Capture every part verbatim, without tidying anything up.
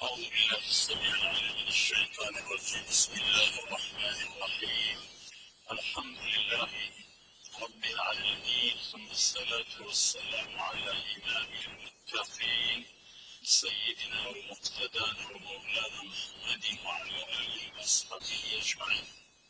أعوذ بالله السميع العليم من الشيطان الرجيم. بسم الله الرحمن الرحيم. الحمد لله رب العالمين، ثم الصلاة والسلام على إمام المتقين سيدنا ومقتدانا ومولانا محمد وعلى آله وصحبه أجمعين.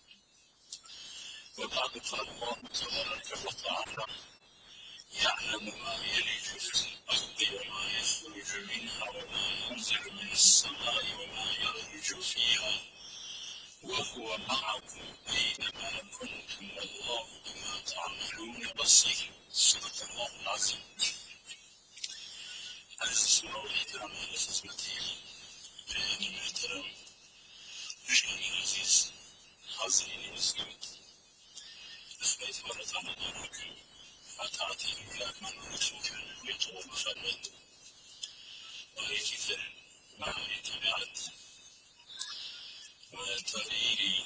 وبعد، قال الله تبارك وتعالى: يعلم ما يلج في الأرض وما يخرج منها وما ينزل من السماء وما يعرج فيها وهو معكم أينما كنتم والله بما تعملون بصير. صدق الله العظيم. Aziz mevlidem, aziz metin, beğeni muhterem, müşkili aziz, hazini müzgün, üsmet ve rızamına hüküm, fatihati hükâkman rüçükün, yutulu müfermet, ve ikiferin, ma'ali tabiat, ve tarihiri,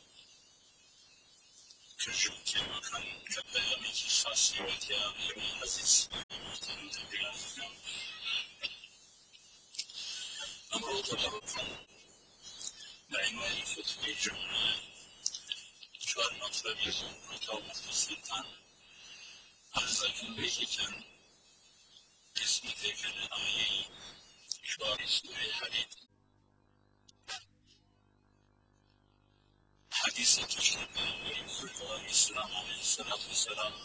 küçük kemakan, kebeyamiki şahsiyet ya, emin aziz, muhterem tebiat hüküm, أمر تبركم بعنوان فتح الجمعة. شوار مطلب يكون مطلب السلطان أرزاكم بيكتن اسم ذكر الآية شوار سورة الحديد. حديثة تشربها ويقول الإسلام عليه الصلاة والسلام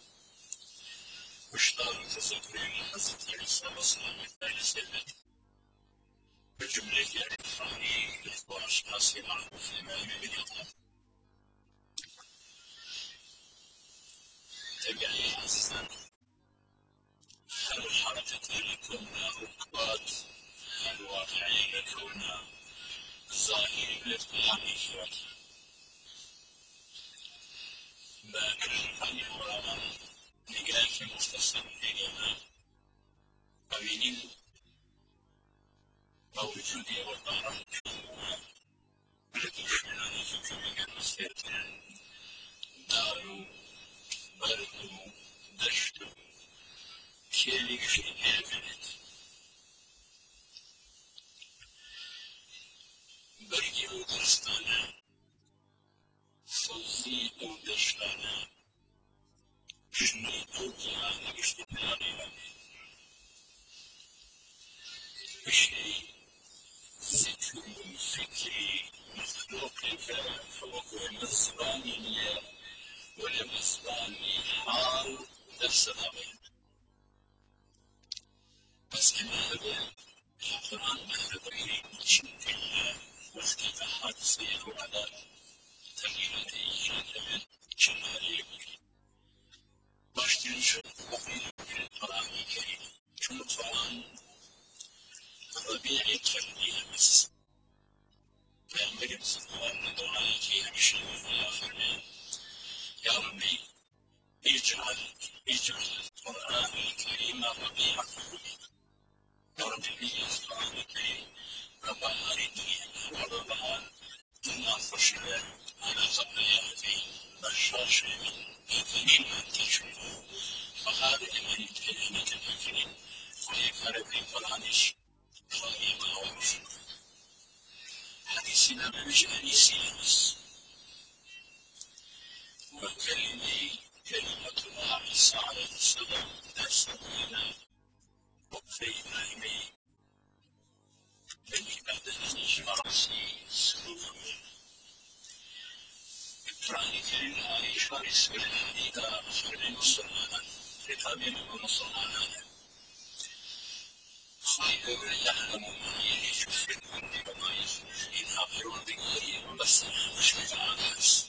وشتار تذكرين حزة عيسى والسلام عليه وسلم بجملة الإفراني وأشخاص معروف الإمام بن يطلب. تبعي عزيزنا، هل الحركة لكونا ركبات، هل واقعي لكونا ظاهر للقيام باكر الحي وراء نقاك مختصر إلينا أمين موجودي والبحر لتشملنا نفكر المسيرة دارو بردو دشتو كيلي شيء كانت برقي ودرستانا فوزي ودشتانا شني توقيانا بشتناني بشي ذكر فكري مخلوقك فوق مزباني ولمزباني حال دسامي. بس كمان القرآن مخبري شنك الله واختيف حادثي وعلى تغييراتي كمان شمالي باشتري شو وفيني في القرآن الكريم شو القرآن ربيعي كرمي أمس فينبغي بصدقان دعائك همشي وفي آخرين: يا ربي اجعل اجعل القرآن الكريم ربيع قلوبي. يا ربي القرآن الكريم ربنا أرني وربنا إنا خشنا على خطاياي بشاش من أثنين تشكو فهذا من كلمة الكريم ويكره في القرآنش قائما ومشكو حديثنا بمجال سياس وكلمي كلمة الله عيسى عليه السلام تسوينا وفينا إليه الذي بعد أن يجمعسي سلوكه إبراهيم كلمة عيشة بسم الحديدة خير مصنعنا لتابين ومصنعنا خير يعلم ما يلج في الأرض وما يخرج منها غير بغير بس مش متعانس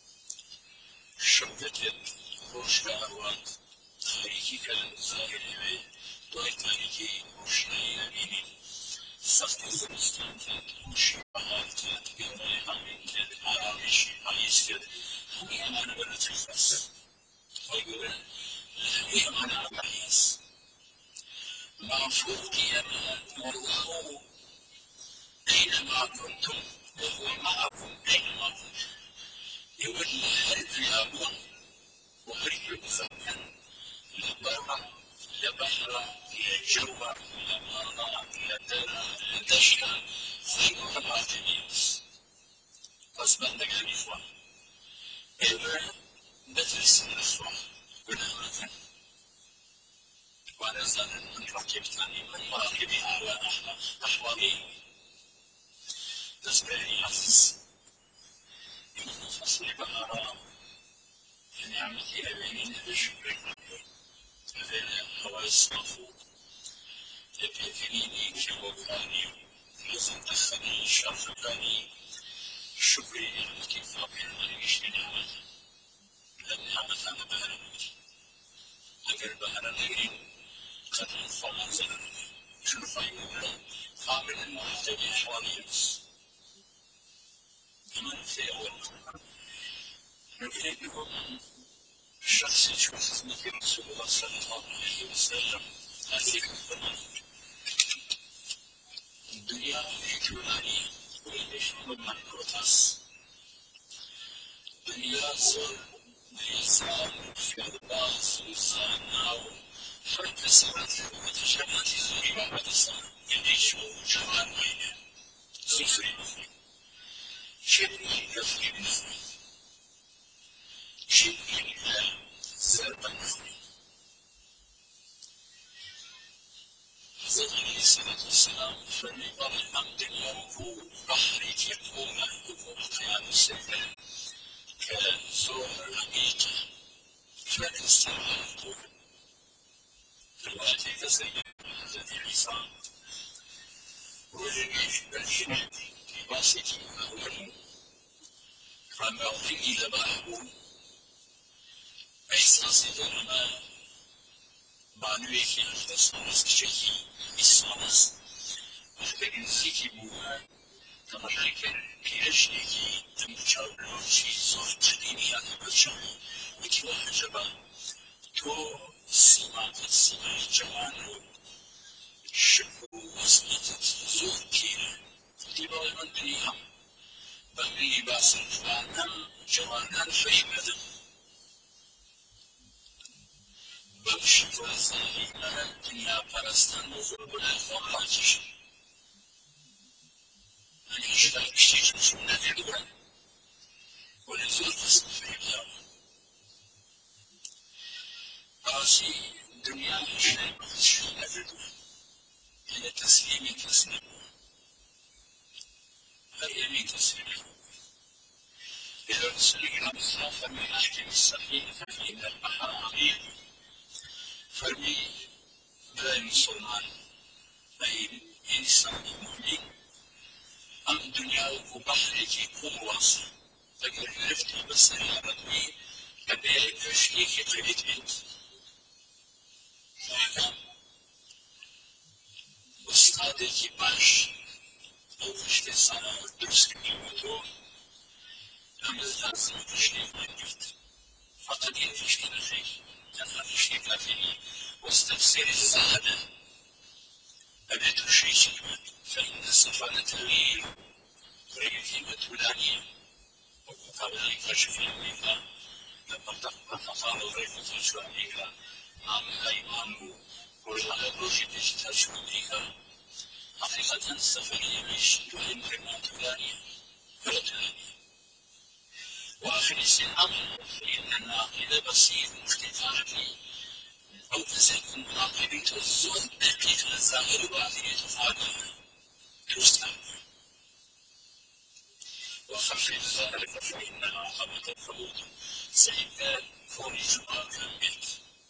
شبكة روشكاروات تاريخي كالزاهر دوي تاريخي روشناي أميني سخت زمستان كانت روشي بغات كانت بيرمي حامين كانت عرامشي عايزة همي أمانا ولا تخص ويقول همي أمانا عايز معفوظ أمان والله أينما كنتم وهو معكم أينما كنتم يولي الرياض وهرب زمن لبرا لبحرا لجوا لمانا لدرا دشتن زیبا راحتی نیست. پس بندگانی خود ایوه بترسین از خود گناه نکن. وأنا زال ركبتني من مراكبها وأحوالي تسبيعي عزيز إن فصل بهارا نعمتي أبيني بشكرك فإن هو الصفو تبيتني كوفاني لازم تخني شرفكاني شكري نعمتي فاقر ليش نعمتي لم نعمت أنا بهرمتي أجر بهرمتي قد انفضل زمن شرفي قابل المعتدي حواليس كمان في أول نبيكم الشخص يشوف مثل رسول الله صلى الله عليه وسلم هذه الدنيا جواني ويشمل محروتاس دنيا زور ليسان في الباس وساناو حتى سمعت وتجمعت زوري بعد السنة يديشو جوان وينه زفري شبني يفري بنفري شبني زربا نفري حضرت عليه الصلاة والسلام فرمي ظل الدنيا ركوب بحري يكون ركوب قيام السيفين كزور الحقيقة فالاستعمال التي تسير حضرت عيسى وجميع الجنة في باسط أول فمعطي ذبحه إحساس ظلمة معنوي في الخصوص الشيء إحساس وحبين زيكي بوها تمريكا كيرشنيكي تمشاولوشي زور جديني على بشر وكيوها جبا تو سيمات سيمات جوانو شكو وصلت زور كيرا تبا من بنيها بني باسم فانم جوانا فيمدم بمشي وزاهي من الدنيا پرستن وغرب الأخوان راجش من إجراء بشتيج نشون ندرون ولزور قسم فيبلا راسي دنيا مشي مخشي ندرون إلى تسليمي تسليم هل تسليم إذا رسولنا بالصافة من أحكم السفينة فإن البحر عميق فرمي بلا مسلمان أي إنسان مؤمن أم دنيا وبحرك يكون واصل فقر عرفتي بس أنا بدي أبي أشيك قريت بنت فإذا أستاذك باش أو فشت سنة درس كلمته أم لازم تشتيك من جفت فقد ينفشت الخير تنفشتك فيه واستفسر الزهد أبي تشيك فإن السفر تغيير ويتم تولانيا وقبل كشف أمريكا لما تقال رئيس شو أمريكا نعم الإمام وجعل الرشد يجتاش أمريكا حقيقة السفرية مش تهم كما تولانيا ولا تولانيا وآخر الأمر فإن الناقل بسيط مختلفاتي أو تزيد الناقل تزول دقيقة الزاهر وعثية فاقها تستعمل وخفف ذلك فإن عقبة الفوت سيكون فرج ما كان بيت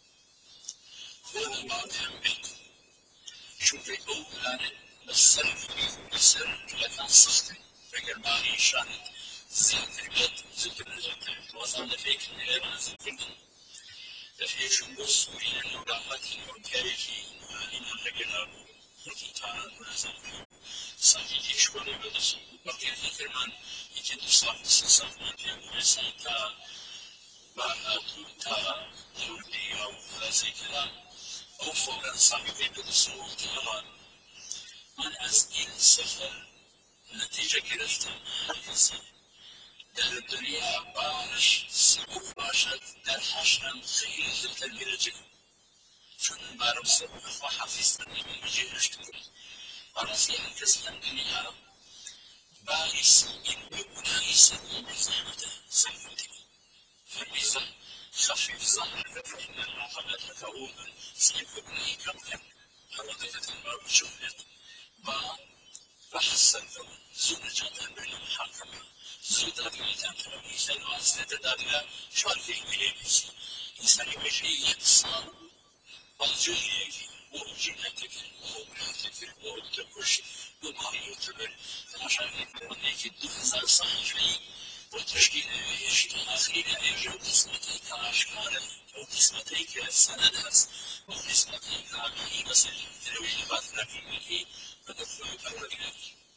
هو ما كان بيت شوفي أولا السلف بسر لكن صخت فقر ما إيشان زين في البيت زكر زكر وصلنا فيك من غير زكر لفي شنو السوري أنه رحمتي وكاريكي إن لقنا وكتانا ونزل صحيح شوالي بدس بقية الكرمان يجد صح صح من الإنسان تا بعد تا يودي أو زي كذا أو فورا صاحب بدس وكذا من أزين سفر نتيجة كرفتم حديثي در الدنيا بارش سبب باشد در حشرم خیلی زلتر میرجع چون بارم سبب وحفظتني من وجه اشتغل براسي أنكسنا الدنيا بائس من بنائس بزانته صفتي فالميزان خفف ظهرك فإن العقبة ثعوب سيف ابني كمكا أردفة المرء شهرت با فحسنتم زوجة بين محاكمة زوجة بيتان ترميزان وأسنة دادنا شارفين بليبسي إنسان يمشي يتصال والجيك وجنتك وبناتك وتكش وما يعتبر عشان يكونك الدخزة صحيحي وتشكيل يشكي آخرين يجي وقسمتك أشكالا وقسمتك سندس وقسمتك به بس تروي بطنك به فتدخل فرقك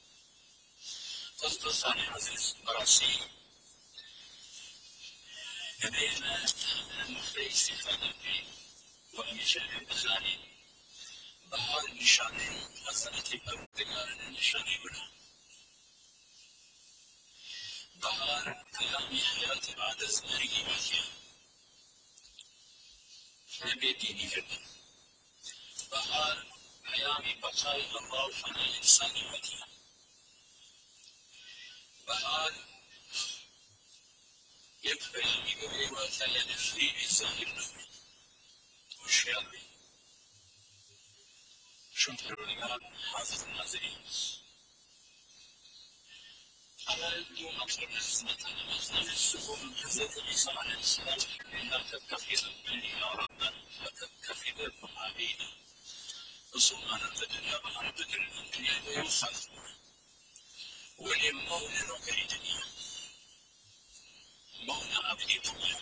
تصدصاني عزيز براسي لدينا المخيس فنبي ومجال بخاري بحال نشانه حسنة بردگان نشانه بنا بحال قيام حياة بعد زندگی بکیا نبی دینی کرد بحال قيام بقاء الله فناء إنساني بکیا بحال یک قيامي بوی واتای نفری ظاهر نبی وشیال بی چون پروردگار حافظ ناظرین على يوم القيامة مثل السفن حضرت عيسى عليه السلام لا تتخذ الدنيا ربا فتتخذ عبيدا وسبحان الدنيا وعرض الدنيا ويخاف ولمولى كيد الدنيا مولى عبد الدنيا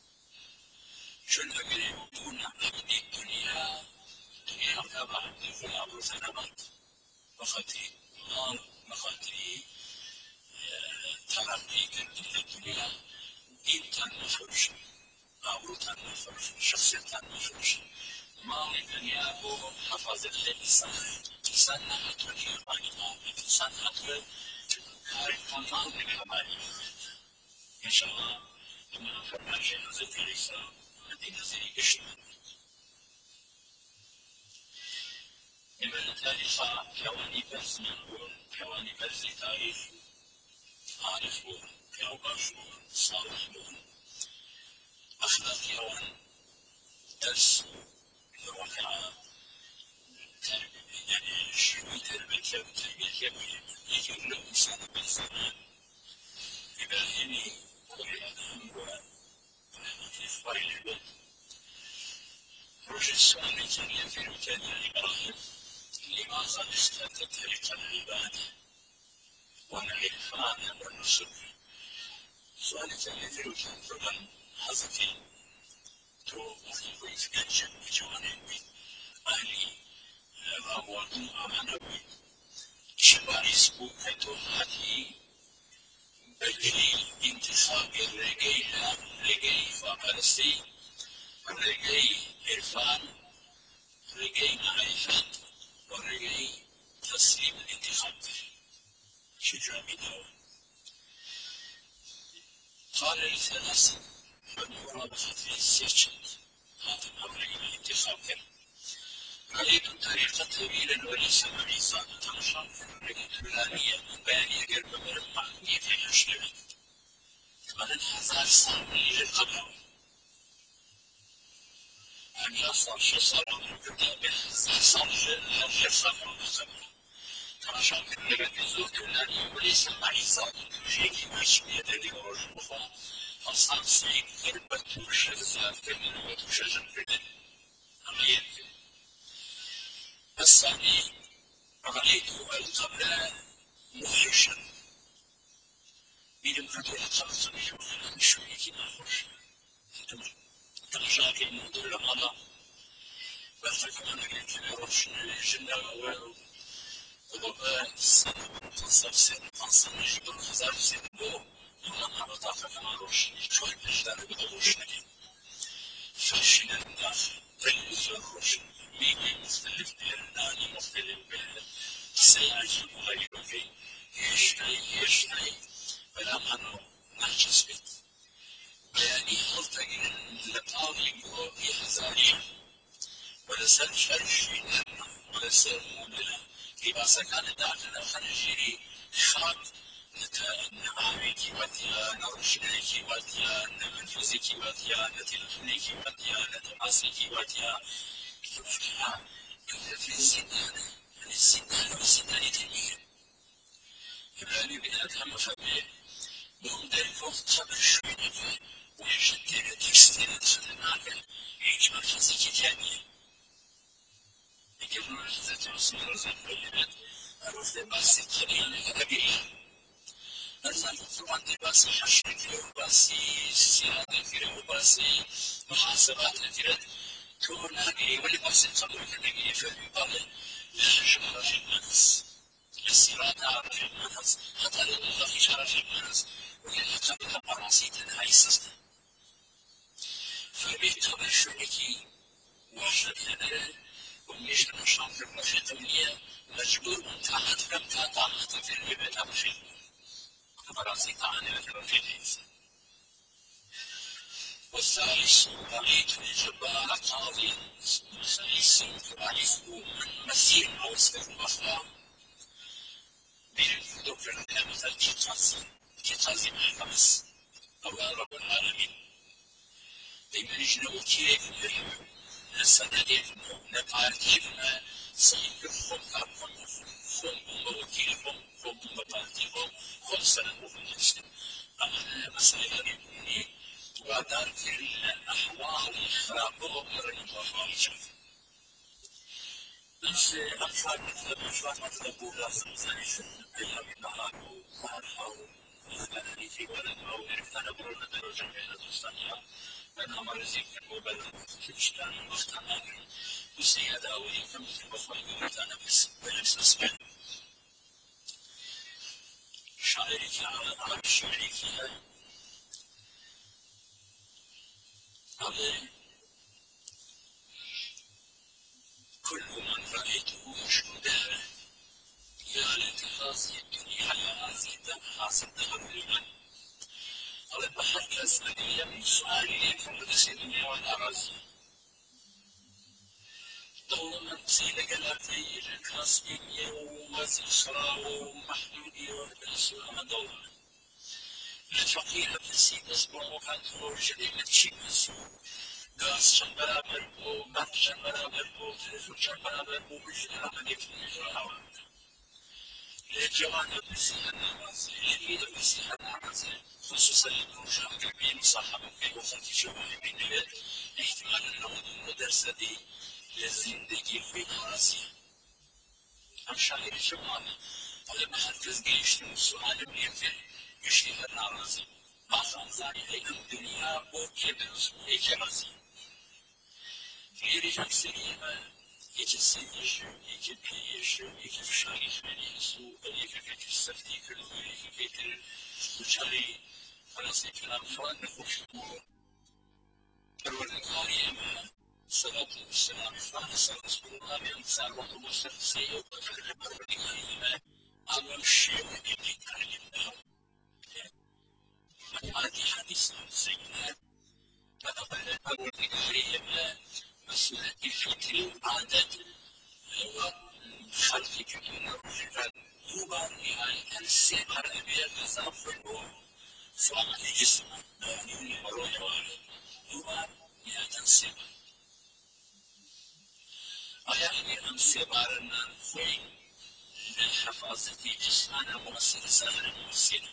شن أجري دون عبد الدنيا دنيا تبع فلا سنبات وختي نار وختي ترقي كنت الدنيا دين مفروش عورة مفروش شخصية مفروش ما الدنيا هو حفظ الإنسان إنسان الدنيا غنيمة إنسان الدنيا كاري كمان بالحبايب إن شاء الله لما فرماش حضرت عيسى الدين زي قشمة لمن تاريخا كواني برزمنون كواني برزي تاريخ عارفون كوباشون صالحون أخلاقيون درس الواقع يعني شوي تربية وتربية يمين يجي له إنسان بالزمان إبراهيمي وإعلام وفي فايل البيت رجل السؤال الثانية في ركان إبراهيم لماذا اخترت طريق العبادة والعرفان والنصر سؤال الثانية في ركان فمن حذفي تو أخي في كنشن بجوانب أهلي أبوان أمانوي شباريس بوكتو هاتي بدليل انتخاب الرجيل رجيل فبرسي رجيل إرفان رجيل معرفة ورجيل تسليم الانتخاب شجاع منه قال لثلاث فبمرابطة السيرشن هذا الرجيل الانتخاب عليك طريقة طويلة وليس معيصة تنشر في الرجل الفلانية بيانية قرب مربع كيف يشتغل ثمان هزار سنة للقبر أن يصل شصر القدام بهزار سنة للجسر والقبر تنشر في الرجل الفلانية وليس معيصة شيء ماشي يدري ورجوفا أصلا سعيد قربة وشغزات كلمة وشجر في الدنيا أمين الثاني رأيت القبر موحشا بيمكن الخلص بجوه شوي كنا خوش ترجع كنا ندور على بس كمان قلت له روش الجنة أول وضبط سنة تصل سنة تصل نجيب الخزار سنة بو وما نبطاق كمان روش شوي بجدار بدوش نجيب فشنا الداخل تلفزيون روش ميدي مختلف بيرناني مختلف بيرناني سيعجب غيرك يشتري يشتري بلا منو نحجز بيت بياني ألتقي لطاغي وبيحزاني ولسان شرشي لنا ولسان مولنا لباسەکانت داخنە خەنەژیری خاک نەماوێکی وەتیا نە ڕشنەیەکی وەتیا نە منفوزێکی وەتیا نە تێلەفۆنێکی وەتیا نە تەماسێکی وەتیا في الزندان الزندان والزندان تنين فبالي بنات هم فبي بهم داري فوق صبر شوينك ويشتير تكستير تسلماك هيك مركزي تاني لكن مركزة توصل رزق بالبنات أروف لباسي قليل أبي أرزان طبعا لباسي حشر كيلو وباسي سيادة كيلو وباسي محاسبات كيلو توناقي ولباسي قبل كنقي فبيبالي لحشر في الناس للسيرات في الناس حتى للغفش في الناس وللقبل براسيتنا عيسسنا فبيت قبل شركي واحد لنا ومش نشاط في المشهدية مجبور من تحت كم تحت في البيت أبشي براسيت عنه في الرجل والثالث رأيت الجبار قاضي الثالث رأيت من مسير أو سفر مخلوق بين دكتور مثل تقاسي تقاسي محفظ الله رب العالمين بما يجنو كيف نسنا كيفنا نقال كيفنا سيد خم خم خم خم وكيلهم خم مبادئهم خم سنة وفنشت أما مسألة يبني وذلك الأحوال الخراب ومرن وخارجة نفس أفعال مثل أفعال مثل بولا سمسانيشن بلا بمهارو مهارو فأنني في ولد أو إرفتان برون درجة من الثانية من أمر زيك وبلد كشتان مختناك وسيادة أولي كمثل بخوي وردانا بس بلس أسبان شاعرك على عرب شعرك على كل من رأيته مشهودا يا لاتخاذ الدنيا على زيدا حاسدا لمن على البحر كالسنية من سؤالي فمدس الدنيا والأراضي دوما سيدك الأرضي الكاسبين يوم وزيشرا ومحدودي والإسلام دوما الفقير في السيد اسمه وكان تروج لمتشي مسؤول داس چند برابر بو مات چند برابر بو تلفون چند برابر بو مجد عملی که میجرا هواد لجوان بسیح نمازی لید بسیح نمازی خصوصا لنوشان كبير مصاحبة في وقت شبه بنويت احتمال النهض المدرسدي للزندگي في فرنسا هم شاعر جوان على محفز جيش السؤال بيفر يشتهر نارازي آسان زاني لكم الدنيا بو كبرز ويكرازي Geri seçilme, geçici geçici geçici şahit menisu, belki geçici sefti kırılır, belki getirir, uçarı, parası falan falan ne hoşluğu. Perverdikariyeme, salatu vesselam falan sallallahu aleyhi ve sellem ve musallim seyyid ve perverdikariyeme, alım şeyh edildi kalimde. Hadi hadis seyyid, هذا perverdikariyeme, مسألة الفكر والعادات وخلق من الرجال يوبا نهاية السيطرة بها التزافر سواء الجسم والروح يوبا نهاية السيطرة أيعني أن سيطرنا في للحفاظة جسمنا مؤثر سهل مؤثر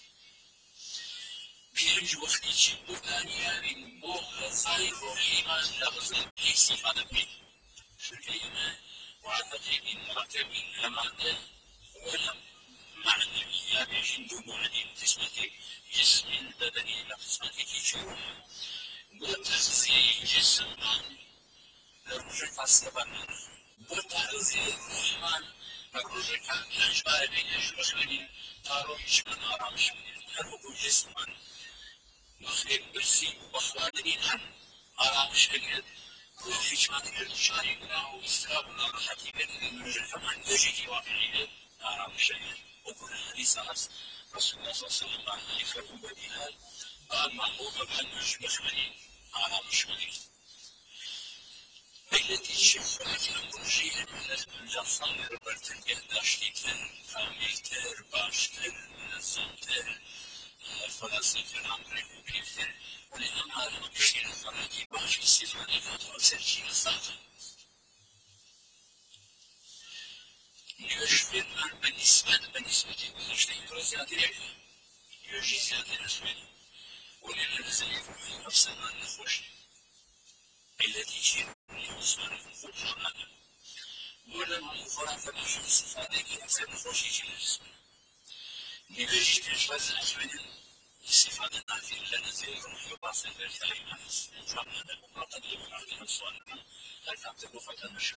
بيرج وخديش بوغانيا من بوغ صاير وحيما لغز الكيسي فادبين شركيما وعتقين مرتبين لمعنى ولم معنوية بجند معدين قسمتك جسم البدني لقسمتك جروح وتغذي جسمان لرجع السبب وتغذي الرحمن لرجع الأجبار بين الجسمين تارويش من آرامش من هرب جسمان مخير برسي وخوادنين هم آرامش بگیرد و حکمت شاهدنا و استرابنا راحتی بگیرد نرجع كمان نجيكي واقعية آرامش بگیرد و كل حديث هست رسول الله صلى الله عليه وسلم يفرق بديها قال محبوب بأن نجم بخمني آرامش بگیرد Beledice projenin lafları gerçekleştiren kamildir, baştır, nazımdır. Falasiferen birlikte uygulamaların işleri sanki bahçesi manifesto seçimi satın. Görüşmeler ben ismet ben ismeti işte improziyat ederim. Görüşiziyat ederim. Uygulamanızın yapsanlarını hoş. Beledice Osman'ın fotoğrafları. Burada fotoğrafların istifade edilmesini hoş içiniz. Nivelleyiciler vaziyetinin istifade'den verilen zengin bahseder yayınlarız. Canlıda bu ortada bir ardından sonra her hafta bu vatandaşı